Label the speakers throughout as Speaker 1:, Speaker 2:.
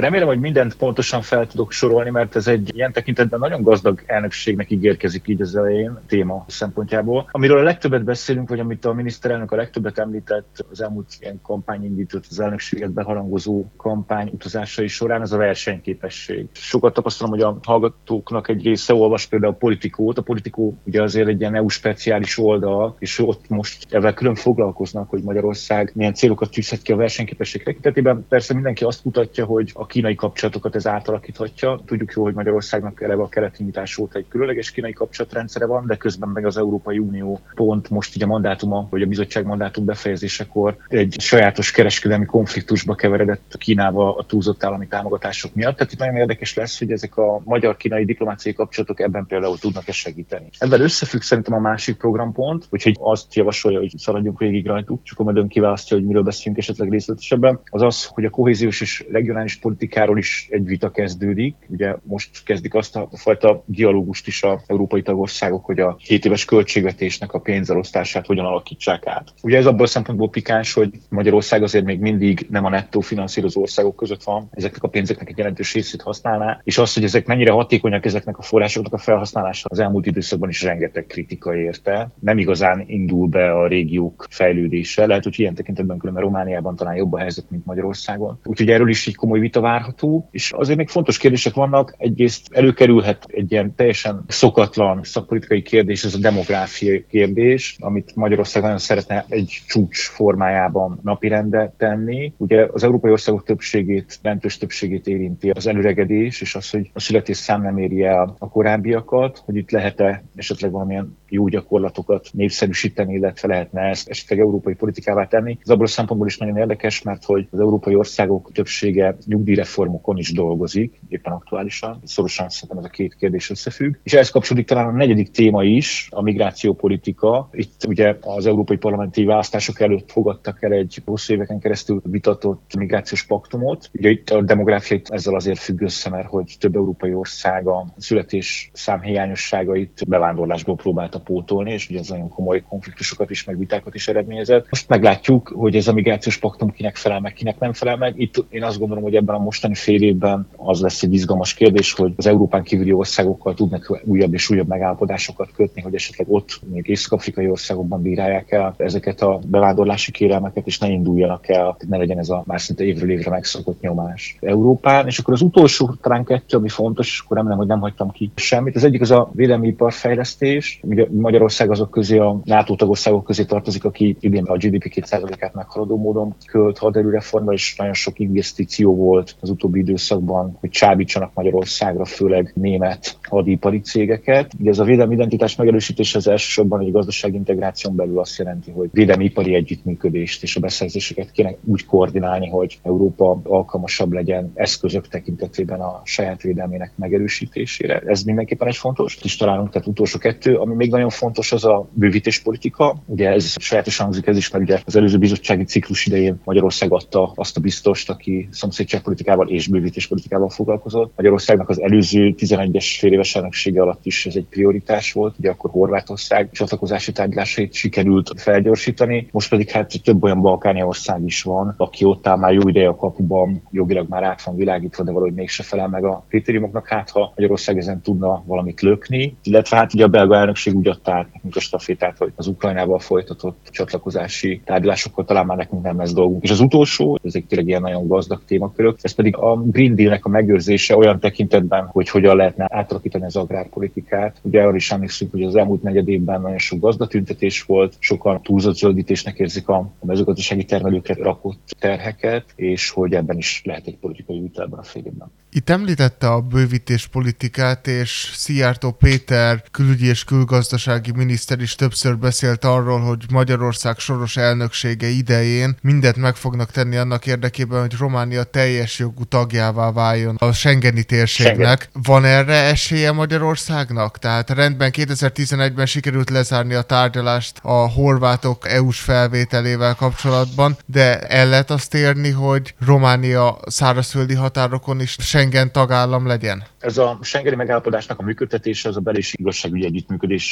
Speaker 1: Remélem, hogy mindent pontosan fel tudok sorolni, mert ez egy ilyen tekintetben nagyon gazdag elnökségnek ígérkezik így az elején téma szempontjából. Amiről a legtöbbet beszélünk, vagy amit a miniszterelnök a legtöbbet említett az elmúlt ilyen kampányindított, az elnökséget beharangozó kampány utazásai során, az a versenyképesség. Sokat tapasztalom, hogy a hallgatóknak egy része olvas például a Politikót. A Politikó ugye azért egy ilyen EU speciális oldal, és ott most ezzel külön foglalkoznak, hogy Magyarország milyen célokat tűzhet ki a versenyképesség tekintetében. Persze mindenki azt mutatja, hogy a kínai kapcsolatokat ez átalakíthatja. Tudjuk jó, hogy Magyarországnak eleve a keleti nyitás óta egy különleges kínai kapcsolatrendszere van, de közben meg az Európai Unió pont most így a mandátuma, vagy a bizottság mandátum befejezésekor egy sajátos kereskedelmi konfliktusba keveredett Kínával a túlzott állami támogatások miatt. Tehát itt nagyon érdekes lesz, hogy ezek a magyar-kínai diplomáciai kapcsolatok ebben például tudnak-e segíteni. Ebben összefügg szerintem a másik programpont, úgyhogy azt javasolja, hogy szaladjunk végig rajtuk, csak a kiválasztja, hogy miről beszélünk esetleg részletesebben, az az, hogy a kohéziós és regionális politikáról is egy vita kezdődik. Ugye most kezdik azt a fajta dialógust is az európai tagországok, hogy a 7 éves költségvetésnek a pénzelosztását hogyan alakítsák át. Ugye ez abból a szempontból pikáns, hogy Magyarország azért még mindig nem a nettó finanszírozó országok között van, ezeknek a pénzeknek egy jelentős részét használná, és az, hogy ezek mennyire hatékonyak ezeknek a forrásoknak a felhasználása, az elmúlt időszakban is rengeteg kritika érte. Nem igazán indul be a régiók fejlődése. Lehet, hogy ilyen tekintetben különben Romániában talán jobb a helyzet, mint Magyarországon. Úgyhogy erről is egy komoly vita várható, és azért még fontos kérdések vannak. Egyrészt előkerülhet egy ilyen teljesen szokatlan szakpolitikai kérdés, ez a demográfiai kérdés, amit Magyarország nagyon szeretne egy csúcs formájában napirendre tenni. Ugye az európai országok többségét, jelentős többségét érinti az előregedés, és az, hogy a születésszám nem éri el a korábbiakat, hogy itt lehet-e esetleg valamilyen jó gyakorlatokat népszerűsíteni, illetve lehetne ezt esetleg európai politikává tenni. Ez abból a szempontból is nagyon érdekes, mert hogy az európai országok többsége nyugdíjreformokon is dolgozik, éppen aktuálisan. Szorosan szerintem ez a két kérdés összefügg. És ehhez kapcsolódik talán a negyedik téma is, a migrációpolitika. Itt ugye az európai parlamenti választások előtt fogadtak el egy hosszú éveken keresztül vitatott migrációs paktumot. Ugye itt a demográfia ezzel azért függ össze, mert hogy több európai ország a születésszám hiányosságait bevándorlásból próbálta pótolni, és ugye ez nagyon komoly konfliktusokat is, meg vitákat is eredményezett. Most meglátjuk, hogy ez a migrációs paktum kinek felel meg, kinek nem felel meg. Itt én azt gondolom, hogy ebben a mostani fél évben az lesz egy izgalmas kérdés, hogy az Európán kívüli országokkal tudnak újabb és újabb megállapodásokat kötni, hogy esetleg ott, még észak-afrikai országokban bírálják el ezeket a bevándorlási kérelmeket, és ne induljanak el, ne legyen ez a már szinte évről évre megszokott nyomás Európán. És akkor az utolsó, talán kettő, ami fontos, és akkor remélem, hogy nem hagytam ki semmit. Az egyik az a védelmi iparfejlesztés. Ugye Magyarország azok közé, a NATO tagországok közé tartozik, aki idén a GDP 2%-át meghaladó módon költ haderőreformra, és nagyon sok investíció volt az utóbbi időszakban, hogy csábítsanak Magyarországra, főleg német hadipari cégeket. Ugye ez a védelmi identitás megerősítése az elsősorban egy gazdasági integráción belül azt jelenti, hogy védelmi ipari együttműködést és a beszerzéseket kéne úgy koordinálni, hogy Európa alkalmasabb legyen eszközök tekintetében a saját védelmének megerősítésére. Ez mindenképpen egy fontos. És találunk, tehát utolsó kettő, ami még nagyon fontos, az a bővítéspolitika. Ugye ez sajátosan hangzik ez is, mert ugye az előző bizottsági ciklus idején Magyarország adta azt a biztost, aki szomszédságpolitikával és bővítéspolitikával foglalkozott. Magyarországnak az előző 11-es féléves elnöksége alatt is ez egy prioritás volt, ugye akkor Horvátország csatlakozási tárgyalásait sikerült felgyorsítani. Most pedig hát több olyan balkáni ország is van, aki ott áll már jó ideje a kapuban, jogilag már át van világítva, de valahogy mégse felel meg a kritériumoknak. Hát ha Magyarország ezen tudna valamit lökni, illetve hát ugye a belga elnökség úgy adta át nekünk a stafétát, hogy az Ukrajnával folytatott csatlakozási tárgyalásokkal talán már nekünk nem lesz dolgunk. És az utolsó, ezek tényleg ilyen nagyon gazdag témakörök, ez pedig a Green Deal-nek a megőrzése olyan tekintetben, hogy hogyan lehetne átalakítani az agrárpolitikát. Ugye arra is emlékszünk, hogy az elmúlt negyed évben nagyon sok gazdatüntetés volt, sokan túlzott zöldítésnek érzik a mezőgazdasági termelőkre rakott terheket, és hogy ebben is lehet egy politikai vita ebben a fél évben.
Speaker 2: Itt említette a bővítéspolitikát, és Szijjártó Péter külügyi és külgazdasági miniszter is többször beszélt arról, hogy Magyarország soros elnöksége idején mindent meg fognak tenni annak érdekében, hogy Románia teljes jogú tagjává váljon a schengeni térségnek. Van erre esélye Magyarországnak? Tehát rendben 2011-ben sikerült lezárni a tárgyalást a horvátok EU-s felvételével kapcsolatban, de el lehet azt érni, hogy Románia szárazföldi határokon is Schengen tagállam legyen?
Speaker 1: Ez a schengeni megállapodásnak a működtetése, az a bel- és igazságügyi együttműködés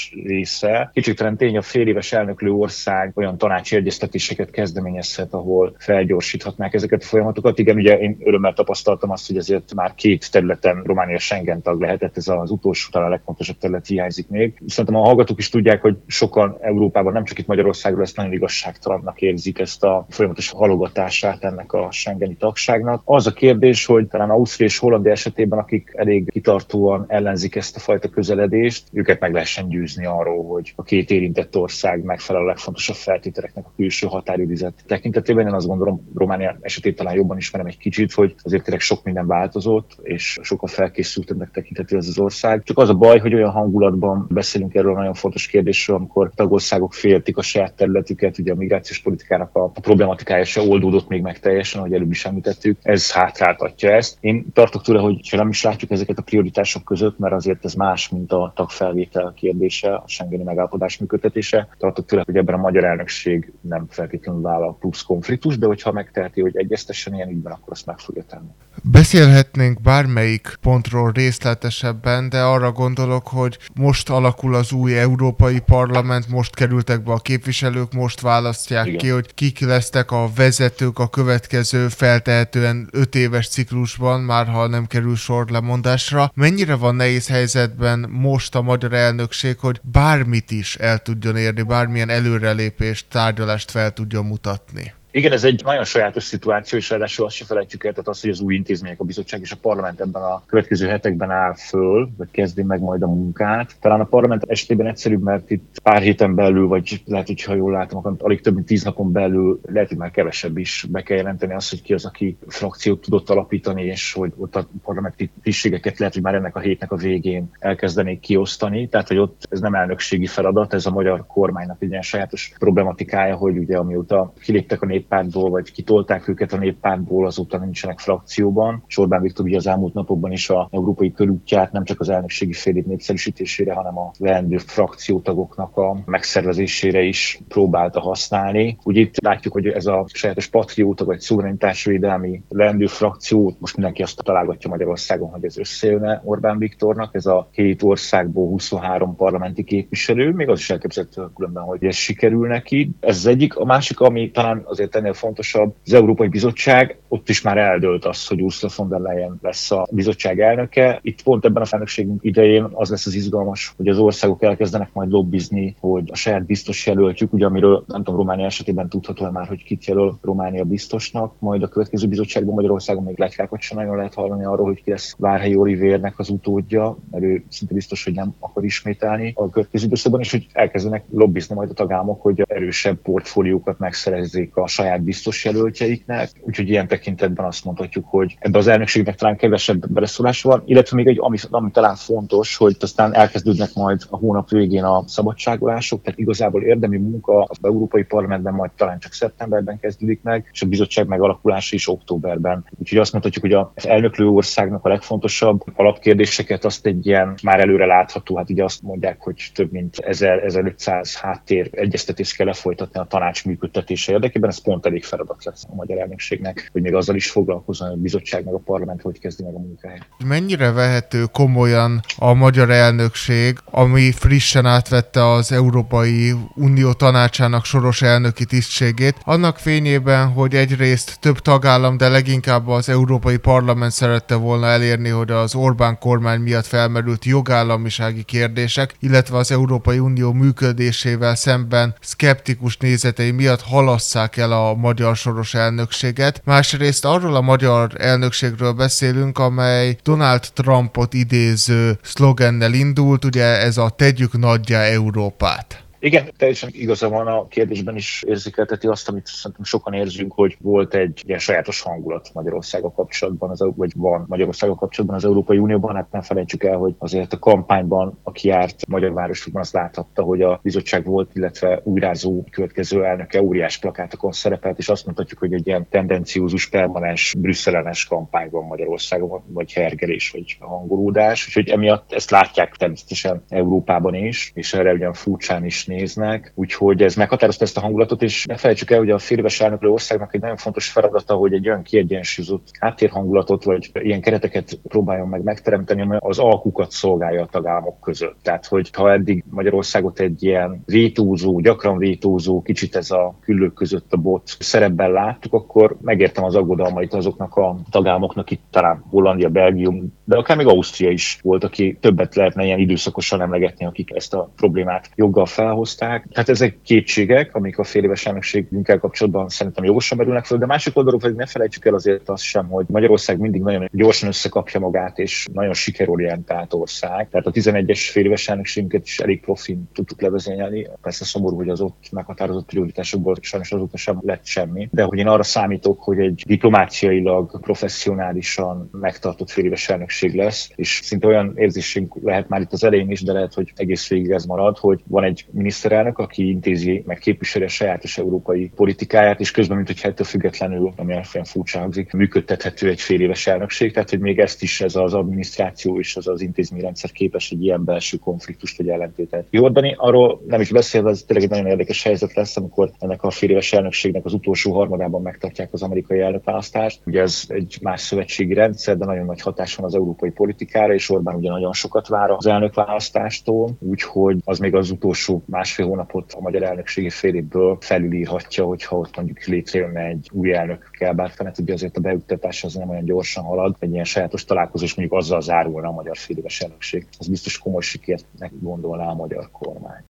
Speaker 1: része. Kicsit tény, a féléves elnöklő ország olyan tanácsi egyeztetéseket kezdeményezhet, ahol felgyorsíthatnák ezeket a folyamatokat. Igen, ugye én örömmel tapasztaltam azt, hogy ezért már 2 területen Románia Schengen tag lehetett, ez az utolsó, talán a legfontosabb terület hiányzik még. Szerintem a hallgatók is tudják, hogy sokan Európában, nem csak itt Magyarországról, ezt nagyon igazságtalannak érzik, ezt a folyamatos halogatását ennek a schengeni tagságnak. Az a kérdés, hogy talán Ausztria és Hollandia esetében, akik elég kitartóan ellenzik ezt a fajta közeledést, őket meg lehessen győzni arról, hogy a 2 érintett ország megfelel a legfontosabb feltételeknek a külső határőrizet tekintetében. Én azt gondolom, Románia esetét talán jobban ismerem egy kicsit, hogy azért tényleg sok minden változott, és sokkal felkészültebbnek tekinthető ez az ország. Csak az a baj, hogy olyan hangulatban beszélünk erről a nagyon fontos kérdésről, amikor tagországok féltik a saját területüket, ugye a migrációs politikának a problematikája se oldódott még meg teljesen, ahogy előbb is említettük. Ez hátráltatja ezt. Én tartok tőle, hogy nem is látjuk ezeket a prioritások között, mert azért ez más, mint a tagfelvétel kérdése, a schengeni megállapodás működtetése. Tartok tőle, hogy ebben a magyar elnökség nem feltétlenül vállal plusz konfliktus, de hogyha megteheti, hogy egyeztessen ilyen ügyben, akkor azt meg fogja tenni.
Speaker 2: Beszélhetnénk bármelyik pontról részletesebben, de arra gondolok, hogy most alakul az új Európai Parlament, most kerültek be a képviselők, most választják ki, hogy kik lesznek a vezetők a következő feltehetően 5 éves ciklusban, már ha nem kerül sor lemondásra. Mennyire van nehéz helyzetben most a magyar elnökség, hogy bármit is el tudjon érni, bármilyen előrelépést, tárgyalást fel tudjon mutatni?
Speaker 1: Igen, ez egy nagyon sajátos szituáció, és ráadásul azt se felejtjük el, tehát az, hogy az új intézmények, a bizottság és a parlament ebben a következő hetekben áll föl, vagy kezdi meg majd a munkát. Talán a parlament esetében egyszerűbb, mert itt pár héten belül, vagy lehet, hogy ha jól látom, akkor alig több mint 10 napon belül, lehet, hogy már kevesebb is be kell jelenteni azt, hogy ki az, aki frakciót tudott alapítani, és hogy ott a parlamenti tisztségeket lehet, hogy már ennek a hétnek a végén elkezdenék kiosztani. Tehát, hogy ott ez nem elnökségi feladat, ez a magyar kormánynak egy ilyen sajátos problematikája, hogy ugye amióta kiléptek a néppártból, vagy kitolták őket a néppártból, azóta nincsenek frakcióban. Orbán Viktor ugye az elmúlt napokban is az európai körútját nem csak az elnökségi félév népszerűsítésére, hanem a leendő frakciótagoknak a megszervezésére is próbálta használni. Ugye itt látjuk, hogy ez a sajátos patrióta vagy szuverenitásvédelmi leendő frakció, most mindenki azt találgatja Magyarországon, hogy ez összejönne Orbán Viktornak, ez a 2 országból 23 parlamenti képviselő, még az is elképzelhető különben, hogy ez sikerül neki. Ez az egyik. A másik, ami talán azért ennél fontosabb, az Európai Bizottság, ott is már eldőlt az, hogy Ursula von der Leyen lesz a bizottság elnöke. Itt pont ebben a elnökségünk idején az lesz az izgalmas, hogy az országok elkezdenek majd lobbizni, hogy a saját biztos jelöltjük, ugye amiről nem tudom, Románia esetében tudható már, hogy kit jelöl Románia biztosnak, majd a következő bizottságban Magyarországon még letykákat sem nagyon lehet hallani arról, hogy ki lesz Várhelyi Olivérnek az utódja, mert ő szinte biztos, hogy nem akar ismételni a következő időszakban, és hogy elkezdenek lobbizni majd a tagállamok, hogy erősebb portfóliókat megszerezzék a saját biztos jelöltjeiknek. Úgyhogy ilyen tekintetben azt mondhatjuk, hogy ebben az elnökségnek talán kevesebb beleszólása van, illetve még egy, ami talán fontos, hogy aztán elkezdődnek majd a hónap végén a szabadságolások, tehát igazából érdemi munka az Európai Parlamentben majd talán csak szeptemberben kezdődik meg, és a bizottság megalakulása is októberben. Úgyhogy azt mondhatjuk, hogy az elnöklő országnak a legfontosabb alapkérdéseket azt egy ilyen már előre látható, hát ugye azt mondják, hogy több mint 1000-1500 háttér egyeztetést kell lefolytatni a tanács működtetése érdekében, ez pont elég feladat lesz a magyar elnökségnek, hogy még azzal is foglalkozzon, hogy a bizottság meg a parlament hogy kezdi meg a munkáját.
Speaker 2: Mennyire vehető komolyan a magyar elnökség, ami frissen átvette az Európai Unió tanácsának soros elnöki tisztségét, annak fényében, hogy egyrészt több tagállam, de leginkább az Európai Parlament szerette volna elérni, hogy az Orbán kormány miatt felmerült jogállamisági kérdések, illetve az Európai Unió működésével szemben szkeptikus nézetei miatt halasszák el a magyar soros elnökséget. Másrészt arról a magyar elnökségről beszélünk, amely Donald Trumpot idéző szlogennel indult, ugye ez a tegyük nagyjá Európát.
Speaker 1: Igen, teljesen igaza van, a kérdésben is érzékelteti azt, amit szerintem sokan érzünk, hogy volt egy ilyen sajátos hangulat Magyarországgal kapcsolatban, vagy van Magyarországgal kapcsolatban az Európai Unióban. Hát nem felejtsük el, hogy azért a kampányban, aki járt magyar városokban, azt láthatta, hogy a bizottság volt, illetve újrázó következő elnöke óriás plakátokon szerepelt, és azt mondhatjuk, hogy egy ilyen tendenciózus, permanens, brüsszelenes kampányban Magyarországon, vagy hergelés, vagy hangolódás. Úgyhogy emiatt ezt látják természetesen Európában is, és erre ugyan furcsán is néznek, úgyhogy ez meghatározta ezt a hangulatot, és ne felejtsük el, hogy a féléves elnöklő országnak egy nagyon fontos feladata, hogy egy olyan kiegyensúlyozott háttérhangulatot, vagy ilyen kereteket próbáljon meg megteremteni, amely az alkukat szolgálja a tagállamok között. Tehát, hogy ha eddig Magyarországot egy ilyen vétózó, gyakran vétózó, kicsit ez a küllők között a bot szerepben láttuk, akkor megértem az aggodalmait azoknak a tagállamoknak, itt talán Hollandia, Belgium, de akár még Ausztria is volt, aki többet lehetne ilyen időszakosan emlegetni, akik ezt a problémát joggal felhozták. Tehát ezek kétségek, amik a féléves elnökségünkkel kapcsolatban szerintem jogosan merülnek föl, de másik oldalról pedig ne felejtsük el azért azt sem, hogy Magyarország mindig nagyon gyorsan összekapja magát, és nagyon sikerorientált ország. Tehát a 11-es féléves elnökségünket is elég profin tudtuk levezényelni. Persze szomorú, hogy az ott meghatározott prioritásokból sajnos azóta sem lett semmi. De hogy én arra számítok, hogy egy diplomáciailag, professzionálisan megtartott féléves elnökség lesz, és szinte olyan érzésünk lehet már itt az elején is, de lehet, hogy egész végig ez marad, hogy van egy miniszterelnök, aki intézi, meg képviseli a sajátos európai politikáját, és közben, mint hogy ettől függetlenül, ami olyan furcsa hangzik, működtethető egy féléves elnökség, tehát hogy még ezt is ez az adminisztráció és az intézményrendszer képes egy ilyen belső konfliktust vagy ellentétet kioldani. Arról nem is beszélve, ez tényleg egy nagyon érdekes helyzet lesz, amikor ennek a féléves elnökségnek az utolsó harmadában megtartják az amerikai elnökválasztást. Ugye ez egy más szövetségi rendszer, de nagyon nagy hatás van az európai politikára, és Orbán ugye nagyon sokat vár az elnökválasztástól, úgyhogy az még az utolsó másfél hónapot a magyar elnökségi fél évből felülírhatja, hogyha ott mondjuk létrejönne egy új elnökkel, bár fennet, ugye azért a beüktatás az nem olyan gyorsan halad, egy ilyen sajátos találkozó, és mondjuk azzal zárulna a magyar féléves elnökség. Az biztos komoly sikernek gondolná a magyar kormány.